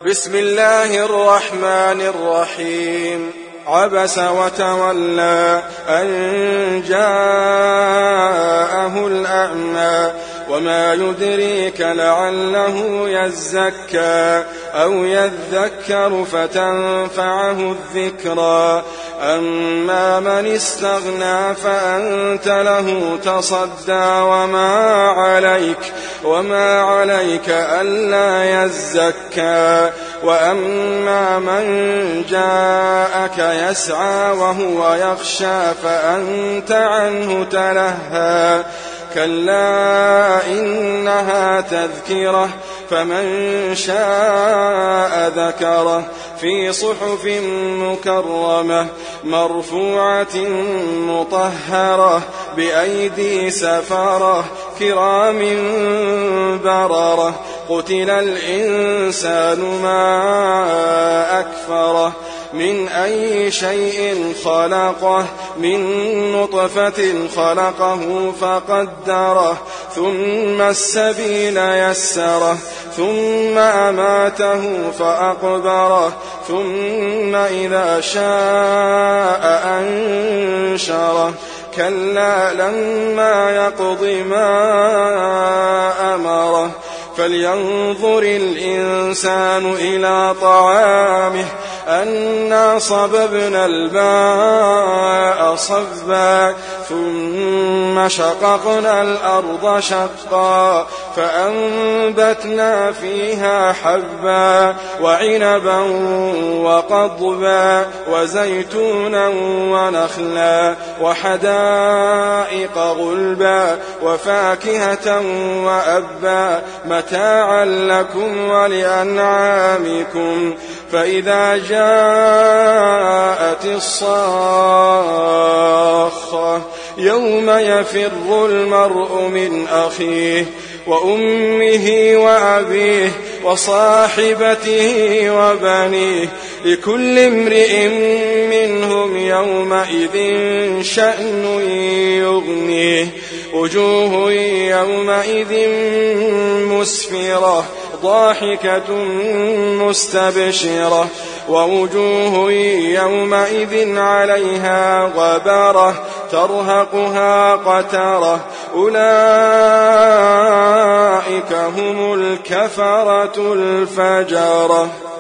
بسم الله الرحمن الرحيم. عبس وتولى أن جاءه الأعمى وما يدريك لعله يزكى أو يذكر فتنفعه الذكرى. أما من استغنى فأنت له تصدى وما عليك ألا يزكى. وأما من جاءك يسعى وهو يخشى فأنت عنه تلهى. كلا إنها تذكرة فمن شاء ذكره في صحف مكرمة مرفوعة مطهرة بأيدي سفرة كرام بررة. قتل الإنسان ما أكفره من أي شيء خلقه من نطفة خلقه فقدره ثم السبيل يسره ثم أماته فأقبره ثم إذا شاء أنشره. كلا لما يقض ما أمره. فلينظر الإنسان إلى طعامه أنا صببنا الماء صبا ثم شققنا الأرض شقا فأنبتنا فيها حبا وعنبا وقضبا وزيتونا ونخلا وحدائق غلبا وفاكهة وأبا متاعا لكم ولأنعامكم. فإذا جاءت الصاخة يوم يفر المرء من أخيه وأمه وأبيه وصاحبته وبنيه لكل امرئ منهم يومئذ شأن يغنيه. وجوه يومئذ مسفرة ضاحكة مستبشرة ووجوه يومئذ عليها غبرة ترهقها قترة. أولئك هم الكفرة الفجرة.